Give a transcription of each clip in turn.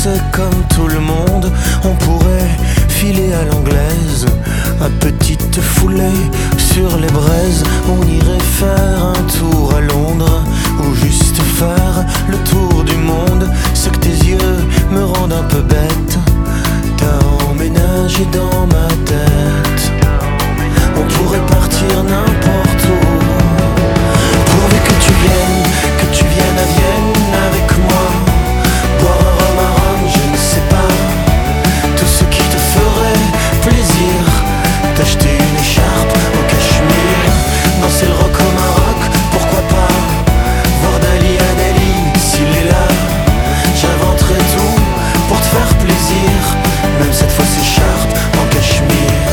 c'est comme tout le monde, on pourrait filer à l'anglaise, à petite foulée sur les braises. On irait faire un tour à Londres, ou juste faire le tour du monde. C'est que tes yeux me rendent un peu bête, t'as emménagé dans ma tête. On pourrait partir n'importe où, pourvu que tu viennes à Vienne avec moi. Boire un rhum à Rome, je ne sais pas, tout ce qui te ferait plaisir. T'acheter une écharpe au cachemire, danser le rock au Maroc, pourquoi pas. Voir Dali à Delhi, s'il est là, j'inventerai tout pour te faire plaisir. Même cette fois s'écharpe en cachemire.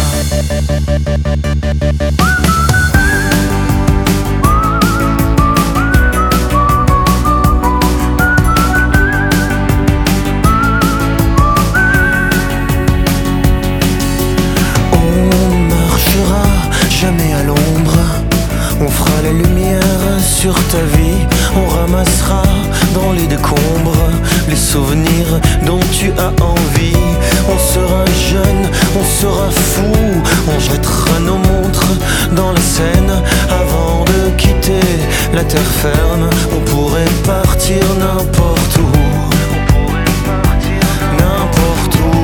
Jamais à l'ombre, on fera la lumière sur ta vie. On ramassera dans les décombres les souvenirs dont tu as envie. On sera jeune, on sera fou, on jettera nos montres dans la Seine. Avant de quitter la terre ferme, on pourrait partir n'importe où. N'importe où,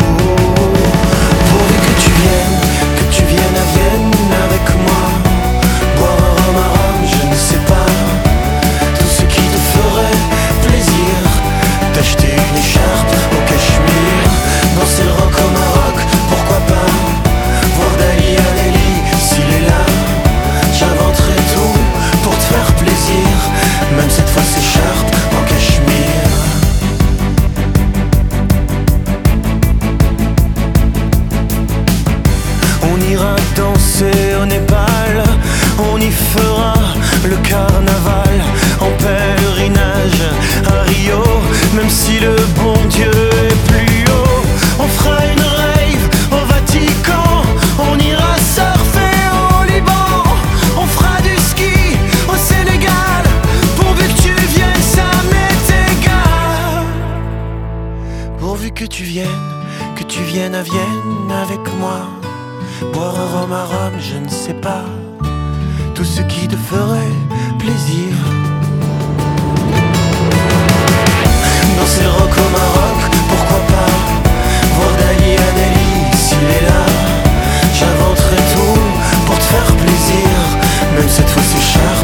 pourvu que tu viennes à Vienne avec moi. Boire un rhum à Rome, je ne sais pas, tout ce qui te ferait plaisir. T'acheter une écharpe au cachemire, danser le rock au Maroc, pourquoi pas. Voir Dali à Delhi, s'il est là, j'inventerai tout pour te faire plaisir. Même cette fois s'écharpe en cachemire. On ira danser au Népal, on y fera le carnaval. En pèlerinage à Rio, même si le bon Dieu est plus haut. On fera une rave au Vatican, on ira surfer au Liban. On fera du ski au Sénégal, pourvu que tu viennes, ça m'est égal. Pourvu que tu viennes à Vienne avec moi. Boire un rhum à Rome, je ne sais pas, tout ce qui te ferait plaisir. Danser le rock au Maroc, pourquoi pas. Voir Dali à Delhi, s'il est là, j'inventerai tout pour te faire plaisir. Même cette fois c'est cher